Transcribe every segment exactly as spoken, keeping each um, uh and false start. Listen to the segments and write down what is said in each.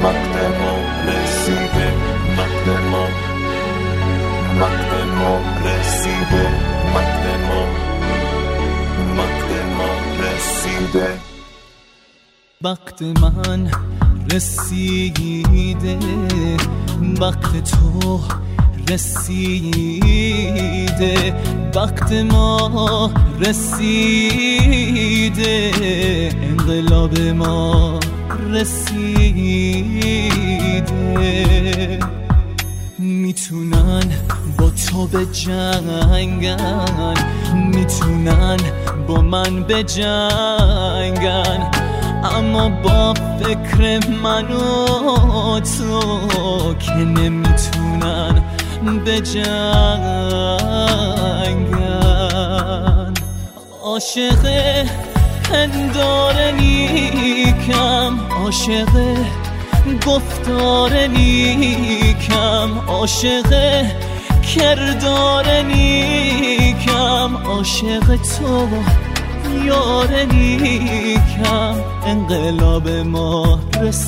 وقت ما رسیده، وقت ما، وقت ما رسیده، وقت ما، وقت ما رسیده. وقت من رسیده، وقت تو رسیده، وقت ما رسیده، انقلاب ما رسیده. میتونن با تو بجنگن، میتونن با من بجنگن، اما با فکر من و تو که نمیتونن بجنگن. عاشق پندار نیکم، عاشق گفتار نیکم، عاشق کردار نیکم، عاشق تو یار نیکم، انقلاب ما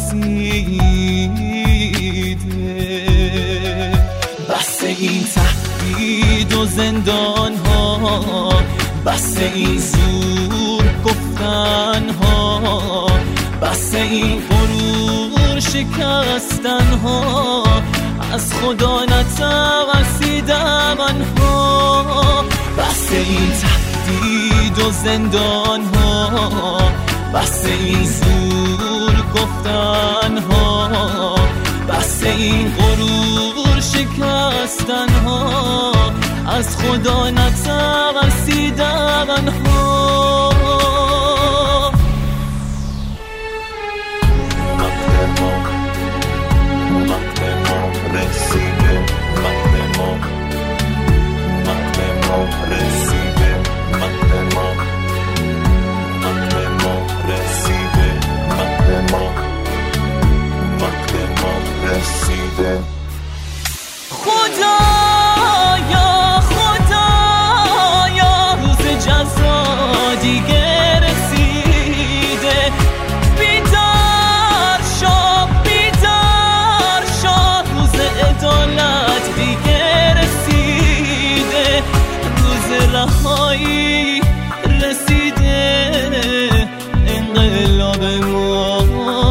رسیده. بس این تهدید و زندان ها، بس این زور گفتن ها، بس این غرور شکستن ها، از خدا نترسیدن ها. بس این تهدید و زندان ها، بس این زور گفتن ها، بس این غرور شکستن ها، از خدا نترسیدن ها. وقت ما، وقت ما رسیده، وقت ما، وقت ما رسیده، وقت ما، وقت ما رسیده، وقت ما، وقت ما رسیده. خدایا خدایا روز جزا دیگه رسیده، بیدار شو بیدار شو، روز عدالت دیگه رسیده، روز رهایی رسیده، انقلاب ما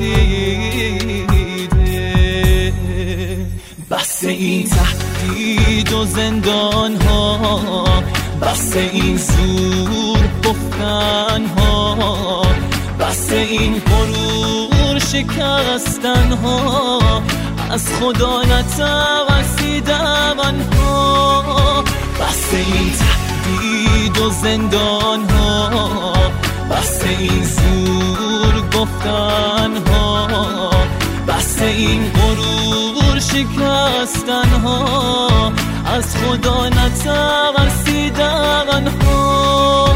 رسیده. بس این تهدید و زندان ها، بس این زور گفتن ها، بس این غرور شکستن ها، از خدا نترسیدن ها. بس این تهدید و زندان ها، بس این زور گفتن ها، بس این غرور شکستن ها، از خدا نترسیدن ها.